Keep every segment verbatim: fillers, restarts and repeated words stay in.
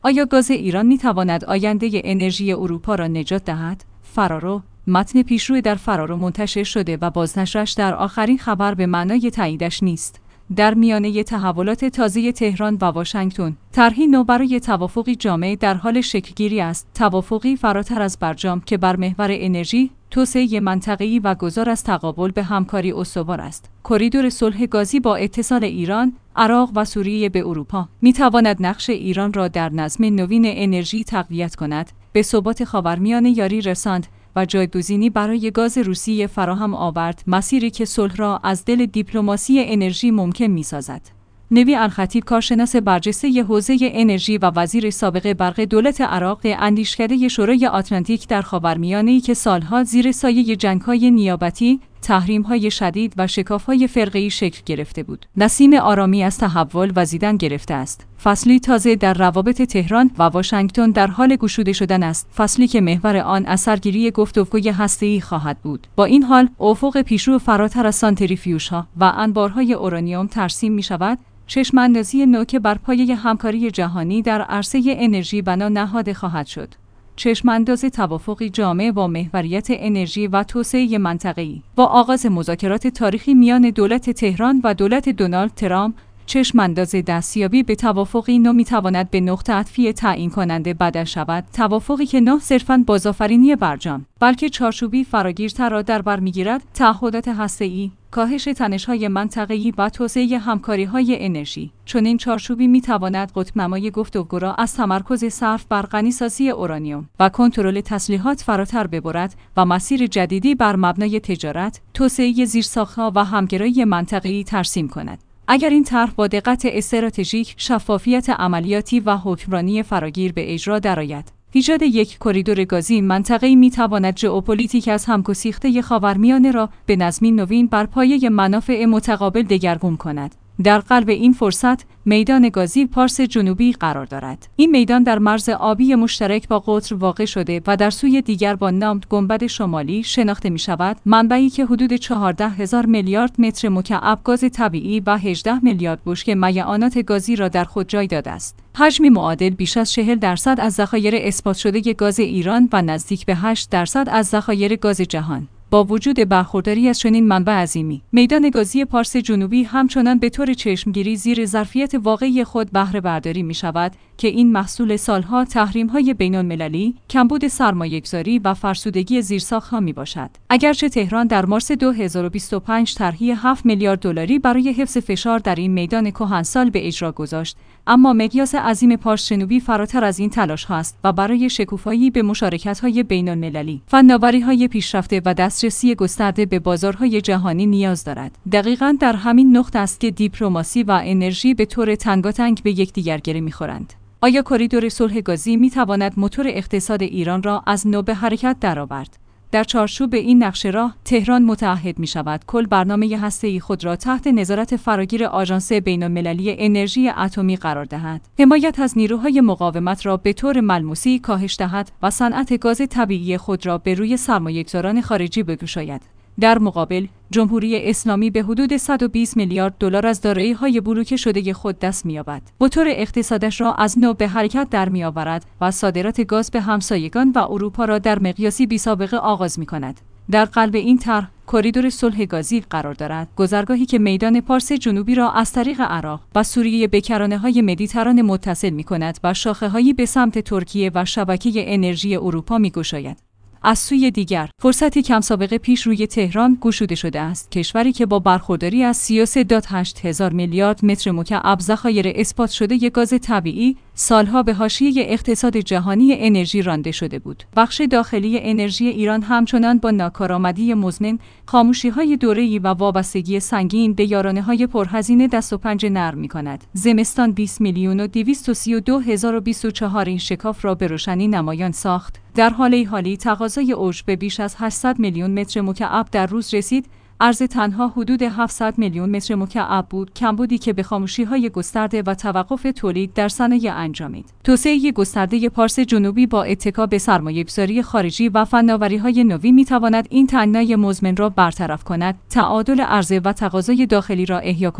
آیا گاز ایران می‌تواند آینده انرژی اروپا را نجات دهد؟ فرارو متن پیشرو در فرارو منتشر شده و بازنشرش در آخرین خبر به معنای تاییدش نیست. در میانه تحولات تازه تهران و واشنگتن، طرحی نو برای توافقی جامع در حال شکل‌گیری است، توافقی فراتر از برجام که بر محور انرژی، توسعه منطقه‌ای و گذار از تقابل به همکاری استوار است. کریدور صلح گازی با اتصال ایران، عراق و سوریه به اروپا می‌تواند نقش ایران را در نظم نوین انرژی تقویت کند، به ثبات خاورمیانه یاری رساند و جایگزینی برای گاز روسیه فراهم آورد، مسیری که صلح را از دل دیپلماسی انرژی ممکن می‌سازد. نوی الخطیب، کارشناس برجسته حوزه انرژی و وزیر سابق برق دولت عراق، اندیشکده شورای آتلانتیک در خاورمیانه‌ای که سالها زیر سایه جنگ‌های نیابتی، تحریم‌های شدید و شکاف‌های فرقه‌ای شکل گرفته بود، نسیم آرامی از تحول وزیدن گرفته است. فصلی تازه در روابط تهران و واشنگتن در حال گشوده شدن است، فصلی که محور آن اثرگیری گفتگوی هسته‌ای خواهد بود. با این حال، افق پیشرو فراتر از سانتریفیوژها و انبارهای اورانیوم ترسیم می‌شود. چشم‌اندازی نو که بر پایه همکاری جهانی در عرصه انرژی بنا نهاده خواهد شد. چشم‌انداز توافقی جامع با محوریت انرژی و توسعه منطقه‌ای. با آغاز مذاکرات تاریخی میان دولت تهران و دولت دونالد ترامپ، چشم‌انداز دستیابی به توافقی نو می‌تواند به نقطه عطفی تعیین کننده بدل شود، توافقی که نه صرفاً بازآفرینی برجام، بلکه چارچوبی فراگیرتر را در بر می‌گیرد: تعهدات هسته‌ای، کاهش تنش‌های منطقه‌ای و توسعه همکاری‌های انرژی. چنین چارچوبی می‌تواند قطب‌نمای گفتگو را از تمرکز صرف بر غنیسازی اورانیوم و کنترل تسلیحات فراتر ببرد و مسیر جدیدی بر مبنای تجارت، توسعه زیرساخت‌ها و همگرایی منطقه‌ای ترسیم کند. اگر این طرح با دقت استراتژیک، شفافیت عملیاتی و حکمرانی فراگیر به اجرا درآید، ایجاد یک کریدور گازی منطقه‌ای می‌تواند ژئوپلیتیک از همگسیخته خاورمیانه را به نظمی نوین بر پایه منافع متقابل دگرگون کند. در قلب این فرصت، میدان گازی پارس جنوبی قرار دارد. این میدان در مرز آبی مشترک با قطر واقع شده و در سوی دیگر با نام گنبد شمالی شناخته می شود، منبعی که حدود چهارده هزار میلیارد متر مکعب گاز طبیعی و هجده میلیارد بشکه میعانات گازی را در خود جای داده است. حجمی معادل بیش از چهل درصد از ذخایر اثبات شده گاز ایران و نزدیک به هشت درصد از ذخایر گاز جهان. با وجود برخورداری از چنین منبع عظیمی، میدان گازی پارس جنوبی همچنان به طور چشمگیری زیر ظرفیت واقعی خود بهره برداری می شود که این محصول سالها تحریم‌های بین‌المللی، کمبود سرمایه‌گذاری و فرسودگی زیرساخت‌ها می باشد. اگرچه تهران در مارس دو هزار و بیست و پنج طرحی هفت میلیارد دلاری برای حفظ فشار در این میدان کهنسال به اجرا گذاشت، اما مقیاس عظیم پارس جنوبی فراتر از این تلاش‌ها است و برای شکوفایی به مشارکت‌های بین‌المللی، فناوری‌های پیشرفته و دسترسی گسترده به بازارهای جهانی نیاز دارد. دقیقاً در همین نقطه است که دیپلماسی و انرژی به طور تنگاتنگ به یکدیگر گره می‌خورند. آیا کریدور صلح گازی می‌تواند موتور اقتصاد ایران را از نو به حرکت درآورد؟ در چارچوب این نقشه راه، تهران متعهد می شود کل برنامه هسته‌ای خود را تحت نظارت فراگیر آژانس بین‌المللی انرژی اتمی قرار دهد، حمایت از نیروهای مقاومت را به طور ملموسی کاهش دهد و صنعت گاز طبیعی خود را به روی سرمایه‌گذاران خارجی بگشاید. در مقابل، جمهوری اسلامی به حدود صد و بیست میلیارد دلار از دارایی‌های بلوکه شده خود دست می‌یابد. موتور اقتصادش را از نو به حرکت در می‌آورد و صادرات گاز به همسایگان و اروپا را در مقیاسی بی‌سابقه آغاز می‌کند. در قلب این طرح، کریدور صلح گازی قرار دارد، گذرگاهی که میدان پارس جنوبی را از طریق عراق و سوریه به کرانه‌های مدیترانه متصل می‌کند و شاخه‌هایی به سمت ترکیه و شبکه انرژی اروپا می‌گشاید. از سوی دیگر، فرصتی کم سابقه پیش روی تهران گشوده شده است، کشوری که با برخورداری از سی و سه ممیز هشت هزار میلیارد متر مکعب ذخایر اثبات شده گاز طبیعی، سالها به حاشیه اقتصاد جهانی انرژی رانده شده بود. بخش داخلی انرژی ایران همچنان با ناکارآمدی مزمن، خاموشی‌های دوره‌ای و وابستگی سنگین به یارانه‌های پرهزینه دست و پنجه نرم می‌کند. زمستان بیست میلیون و دویست و سی و دو هزار و بیست و چهار این شکاف را به روشنی نمایان ساخت. در حال حالی تقاضای اوج به بیش از هشتصد میلیون متر مکعب در روز رسید. عرضه تنها حدود هفتصد میلیون متر مکعب بود، کمبودی که به خاموشی‌های گسترده و توقف تولید در صنایع انجامید. توسعه گسترده پارس جنوبی با اتکا به سرمایه‌گذاری خارجی و فناوری‌های نوین می‌تواند این تنگنای مزمن را برطرف کند، تعادل عرضه و تقاضای داخلی را احیا کند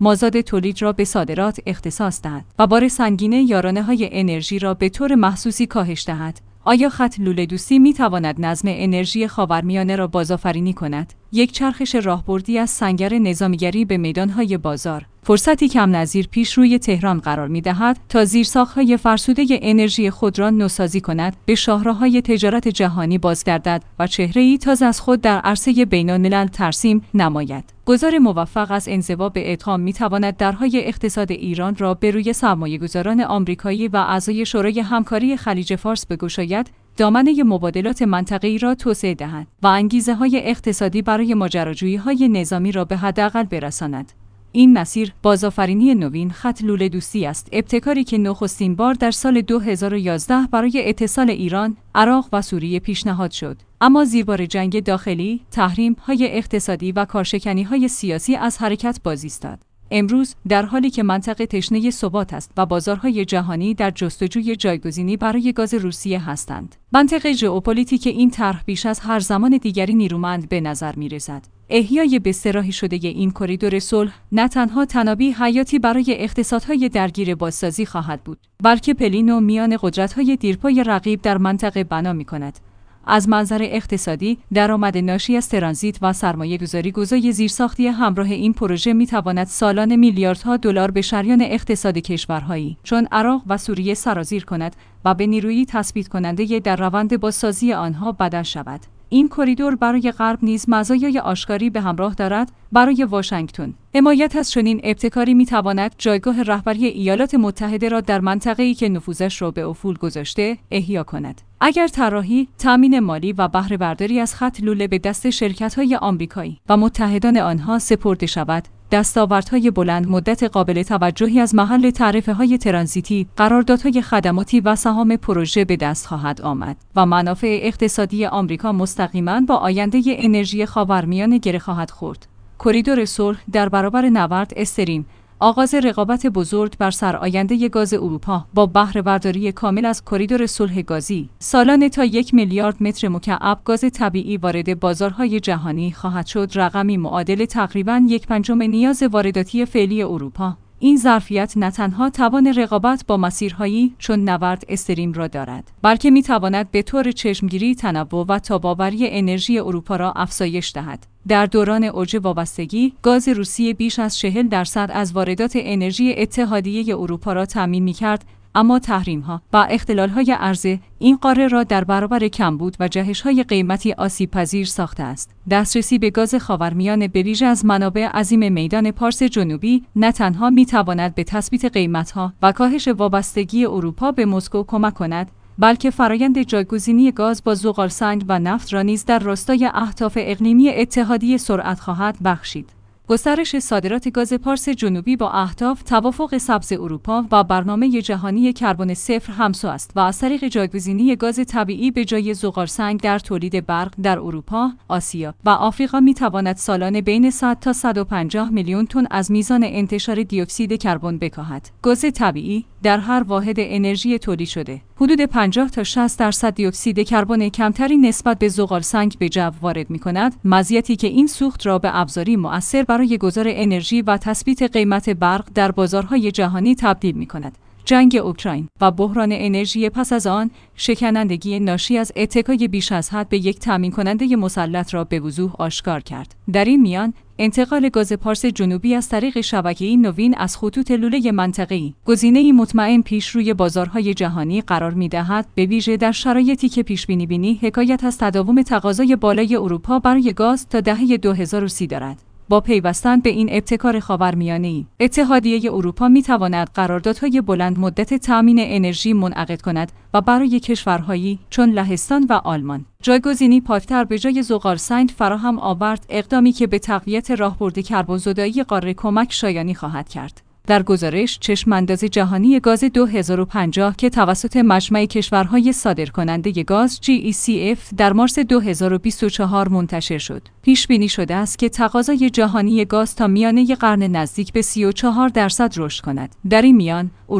مازاد تولید را به صادرات اختصاص دهد و بار سنگین یارانه‌های انرژی را به طور محسوسی کاهش دهد. آیا خط لوله دوستی می تواند نظم انرژی خاورمیانه را بازآفرینی کند؟ یک چرخش راهبردی از سنگر نظامیگری به میدانهای بازار، فرصتی کم نظیر پیش روی تهران قرار می دهد تا زیرساخت‌های فرسوده انرژی خود را نوسازی کند، به شاهراهای تجارت جهانی بازگردد و چهره‌ای تازه از خود در عرصه بین‌الملل ترسیم نماید. گذار موفق از انزوا به ادغام می تواند درهای اقتصاد ایران را به روی سرمایه‌گذاران آمریکایی و اعضای شورای همکاری خلیج فارس بگشاید، دامنه مبادلات منطقه‌ای را توسعه دهد و انگیزه‌های اقتصادی برای ماجراجویی‌های نظامی را به حداقل برساند. این مسیر بازآفرینی نوین خط لوله دوستی است، ابتکاری که نخستین بار در سال دو هزار و یازده برای اتصال ایران، عراق و سوریه پیشنهاد شد. اما زیربار جنگ داخلی، تحریم‌های اقتصادی و کارشکنی‌های سیاسی از حرکت باز ایستاد. امروز در حالی که منطقه تشنه ثبات است و بازارهای جهانی در جستجوی جایگزینی برای گاز روسیه هستند، منطق ژئوپلیتیک این طرح بیش از هر زمان دیگری نیرومند به نظر می‌رسد. احیای بستراحی شده این کریدور صلح نه تنها تنابی حیاتی برای اقتصادهای درگیر بازسازی خواهد بود، بلکه پلین و میان قدرت‌های دیرپای رقیب در منطقه بنا می‌کند. از منظر اقتصادی، درآمد ناشی از ترانزیت و سرمایه‌گذاری گذاری زیرساختی همراه این پروژه می‌تواند سالانه میلیاردها دلار به شریان اقتصاد کشورهایی چون عراق و سوریه سرازیر کند و به نیرویی تثبیت کننده در روند بازسازی آنها بدل شود. این کریدور برای غرب نیز مزایای آشکاری به همراه دارد. برای واشنگتن، حمایت از چنین ابتکاری می‌تواند جایگاه رهبری ایالات متحده را در منطقه‌ای که نفوذش را به افول گذاشته احیا کند. اگر طراحی، تامین مالی و بهره برداری از خط لوله به دست شرکت‌های آمریکایی و متحدان آنها سپرده شود، دستاوردهای بلند مدت قابل توجهی از محل تعرفه‌های ترانزیتی، قراردادهای خدماتی و سهام پروژه به دست خواهد آمد و منافع اقتصادی آمریکا مستقیما با آینده انرژی خاورمیانه گره خواهد خورد. کریدور صلح در برابر نبرد استریم، آغاز رقابت بزرگ بر سر آینده گاز اروپا با بهره برداری کامل از کریدور صلح گازی، سالانه تا یک میلیارد متر مکعب گاز طبیعی وارد بازارهای جهانی خواهد شد، رقمی معادل تقریباً یک پنجم نیاز وارداتی فعلی اروپا. این ظرفیت نه تنها توان رقابت با مسیرهایی چون نورد استریم را دارد، بلکه می‌تواند به طور چشمگیری تنوع و تاب‌آوری انرژی اروپا را افزایش دهد. در دوران اوج وابستگی، گاز روسیه بیش از چهل درصد از واردات انرژی اتحادیه اروپا را تامین می‌کرد، اما تحریم‌ها و اختلال‌های عرضه این قاره را در برابر کمبود و جهش‌های قیمتی آسیب‌پذیر ساخته است. دسترسی به گاز خاورمیانه به ویژه از منابع عظیم میدان پارس جنوبی نه تنها می‌تواند به تثبیت قیمت‌ها و کاهش وابستگی اروپا به مسکو کمک کند، بلکه فرایند جایگزینی گاز با زغالسنگ و نفت را نیز در راستای اهداف اقلیمی اتحادیه سرعت خواهد بخشید. گسترش صادرات گاز پارس جنوبی با اهداف توافق سبز اروپا و برنامه جهانی کربن صفر همسو است و از طریق جایگزینی گاز طبیعی به جای زغالسنگ در تولید برق در اروپا، آسیا و آفریقا می‌تواند سالانه بین صد تا صد و پنجاه میلیون تن از میزان انتشار دی اکسید کربن بکاهد. گاز طبیعی در هر واحد انرژی تولید شده حدود پنجاه تا شصت درصد دی اکسید کربن کمتری نسبت به زغالسنگ به جو وارد می‌کند، مزیتی که این سوخت را به ابزاری مؤثر برای گذار انرژی و تثبیت قیمت برق در بازارهای جهانی تبدیل می‌کند. جنگ اوکراین و بحران انرژی پس از آن، شکنندگی ناشی از اتکای بیش از حد به یک تامین کننده مسلط را به وضوح آشکار کرد. در این میان، انتقال گاز پارس جنوبی از طریق شبکه‌ای نوین از خطوط لوله منطقه‌ای، گزینه‌ای مطمئن پیش روی بازارهای جهانی قرار می‌دهد، به ویژه در شرایطی که پیش‌بینی بینی حکایت از تداوم تقاضای بالای اروپا برای گاز تا دهه دو هزار و سی دارد. با پیوستن به این ابتکار خاورمیانه‌ای، اتحادیه اروپا می‌تواند قراردادهای بلند مدت تأمین انرژی منعقد کند و برای کشورهایی چون لهستان و آلمان جایگزینی پاکتر به جای زغالسنگ فراهم آورد، اقدامی که به تقویت راهبرد کربن‌زدایی قاره کمک شایانی خواهد کرد. در گزارش چشم‌انداز جهانی گاز دو هزار و پنجاه که توسط مجمع کشورهای صادرکننده گاز جی ای سی اف در مارس دو هزار و بیست و چهار منتشر شد، پیش بینی شده است که تقاضای جهانی گاز تا میانه قرن نزدیک به سی و چهار درصد رشد کند. در این میان اروپا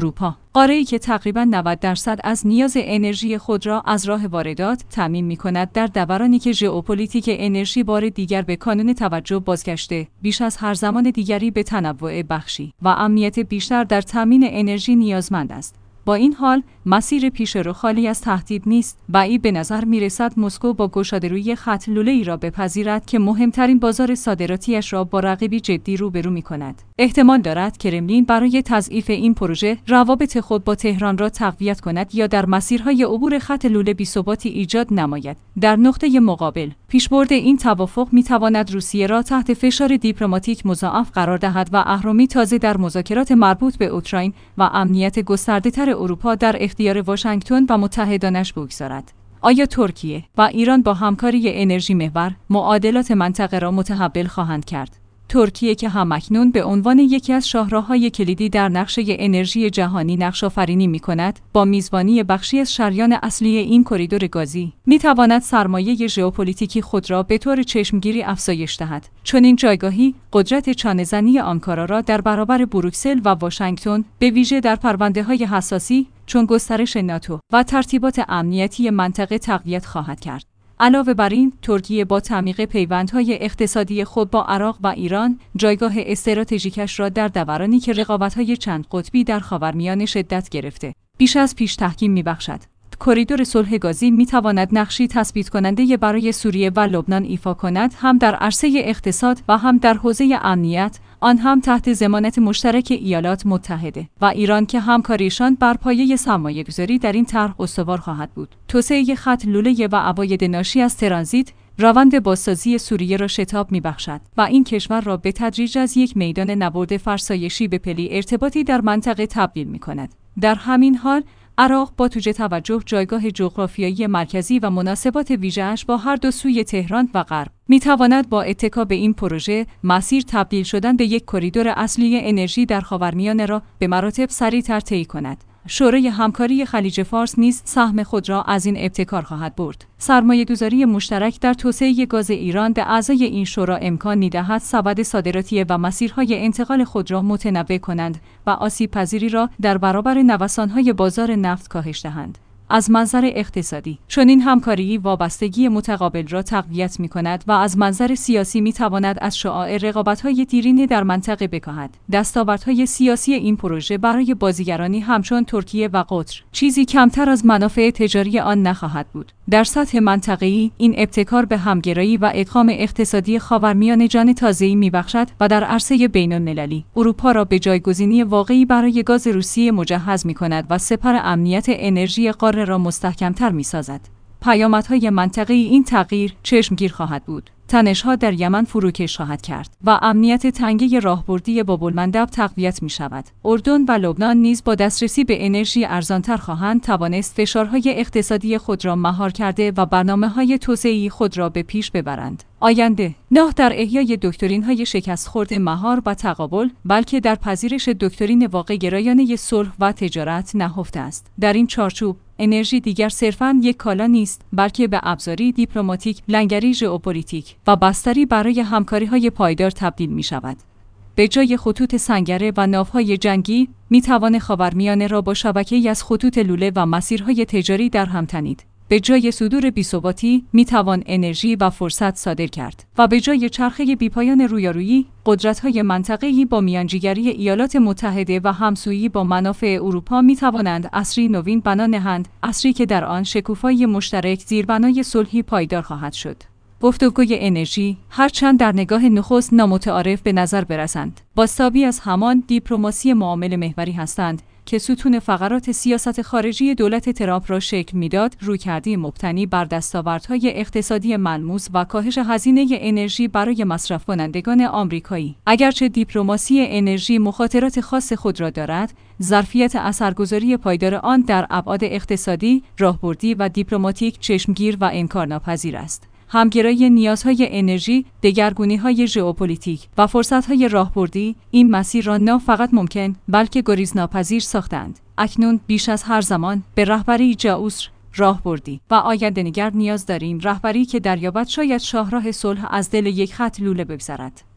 قاره‌ای که تقریباً نود درصد از نیاز انرژی خود را از راه واردات تامین می‌کند، در دورانی که ژئوپلیتیک انرژی بار دیگر به کانون توجه بازگشته، بیش از هر زمان دیگری به تنوع بخشی و امنیت بیشتر در تامین انرژی نیازمند است. با این حال، مسیر پیشرو خالی از تهدید نیست. بعید به نظر می‌رسد مسکو با گشاده‌رویی خط لوله‌ای را بپذیرد که مهمترین بازار صادراتیش را با رقیبی جدی روبرو می‌کند. احتمال دارد کرملین برای تضعیف این پروژه روابط خود با تهران را تقویت کند یا در مسیرهای عبور خط لوله بی‌ثباتی ایجاد نماید. در نقطه مقابل، پیشبرد این توافق می‌تواند روسیه را تحت فشار دیپلماتیک مضاعف قرار دهد و اهرامی تازه در مذاکرات مربوط به اوکراین و امنیت گسترده‌تر اروپا در اختیار واشنگتن و متحدانش بگذارد. آیا ترکیه و ایران با همکاری انرژی محور معادلات منطقه را متحول خواهند کرد؟ ترکیه که همکنون به عنوان یکی از شاهراه‌های کلیدی در نقشه انرژی جهانی نقش‌آفرینی می‌کند، با میزبانی بخشی از شریان اصلی این کریدور گازی، می‌تواند سرمایه ژئوپلیتیکی خود را به طور چشمگیری افزایش دهد. چون این جایگاهی قدرت چانه‌زنی آنکارا را در برابر بروکسل و واشنگتن، به ویژه در پرونده‌های حساسی چون گسترش ناتو و ترتیبات امنیتی منطقه تقویت خواهد کرد. علاوه بر این، ترکیه با تعمیق پیوندهای اقتصادی خود با عراق و ایران، جایگاه استراتژیکش را در دورانی که رقابت‌های چند قطبی در خاورمیانه شدت گرفته، بیش از پیش تحکیم می‌بخشد. کریدور صلح گازی می‌تواند نقشی تثبیت کننده برای سوریه و لبنان ایفا کند، هم در عرصه اقتصاد و هم در حوزه امنیت، آن هم تحت ضمانت مشترک ایالات متحده و ایران که همکاریشان بر پایه سرمایه‌گذاری در این طرح استوار خواهد بود. توسعه خط لوله و عواید ناشی از ترانزیت روند بازسازی سوریه را شتاب می‌بخشد و این کشور را به تدریج از یک میدان نبرد فرسایشی به پلی ارتباطی در منطقه تبدیل می‌کند. در همین حال، عراق با توجه توجه جایگاه جغرافیایی مرکزی و مناسبات ویژه‌اش با هر دو سوی تهران و غرب می‌تواند با اتکا به این پروژه مسیر تبدیل شدن به یک کریدور اصلی انرژی در خاورمیانه را به مراتب سریع‌تر طی کند. شورای همکاری خلیج فارس نیز سهم خود را از این ابتکار خواهد برد. سرمایه‌گذاری مشترک در توسعه گاز ایران به اعضای این شورا امکان می‌دهد سبد صادراتی و مسیرهای انتقال خود را متنوع کنند و آسیب‌پذیری را در برابر نوسان‌های بازار نفت کاهش دهند. از منظر اقتصادی، چون این همکاری وابستگی متقابل را تقویت می‌کند و از منظر سیاسی می‌تواند از شعاع رقابت‌های دیرینه در منطقه بکاهد. دستاوردهای سیاسی این پروژه برای بازیگرانی همچون ترکیه و قطر چیزی کمتر از منافع تجاری آن نخواهد بود. در سطح منطقه‌ای، این ابتکار به همگرایی و ادغام اقتصادی خاورمیانه جان تازه‌ای می‌بخشد و در عرصه بین‌المللی اروپا را به جایگزینی واقعی برای گاز روسیه مجهز می‌کند و سپر امنیت انرژی قاره را مستحکم‌تر می‌سازد. پیامدهای منطقه‌ای این تغییر چشمگیر خواهد بود. تنش‌ها در یمن فروکش خواهد کرد و امنیت تنگه راهبردی باب‌المندب تقویت می‌شود. اردن و لبنان نیز با دسترسی به انرژی ارزان‌تر خواهند توانست فشارهای اقتصادی خود را مهار کرده و برنامه‌های توسعه‌ای خود را به پیش ببرند. آینده نه در احیای دکترین‌های شکست خورده مهار و تقابل، بلکه در پذیرش دکترین واقع گرایانه صلح و تجارت نهفته است. در این چارچوب، انرژی دیگر صرفاً یک کالا نیست، بلکه به ابزاری دیپلماتیک، لنگری ژئوپلیتیک و بستری برای همکاری‌های پایدار تبدیل می‌شود. به جای خطوط سنگره و ناوهای جنگی، می‌توان خاورمیانه را با شبکه‌ای از خطوط لوله و مسیرهای تجاری در هم تنید. به جای صدور بی‌ثباتی، می‌توان انرژی و فرصت صادر کرد و به جای چرخه بی‌پایان رویارویی، قدرت‌های منطقه‌ای با میانجیگری ایالات متحده و همسویی با منافع اروپا می‌توانند عصری نوین بنا نهند، عصری که در آن شکوفایی مشترک زیربنای صلحی پایدار خواهد شد. گفتگوی انرژی، هرچند در نگاه نخست نامتعارف به نظر برسند، بازتابی از همان دیپلماسی معامله محوری هستند که ستون فقرات سیاست خارجی دولت ترامپ را شکل میداد. رویکردی مبتنی بر دستاوردهای اقتصادی ملموس و کاهش هزینه انرژی برای مصرف کنندگان آمریکایی. اگرچه دیپلماسی انرژی مخاطرات خاص خود را دارد، ظرفیت اثرگذاری پایدار آن در ابعاد اقتصادی، راهبردی و دیپلماتیک چشمگیر و انکارناپذیر است. همگرایی نیازهای انرژی، دگرگونی‌های ژئوپلیتیک و فرصت‌های راهبردی این مسیر را نه فقط ممکن بلکه گریزناپذیر ساختند. اکنون بیش از هر زمان به رهبری جاوس، راهبردی و آینده‌نگر نیاز داریم، رهبری که دریابد شاید شاهراه صلح از دل یک خط لوله بگذرد.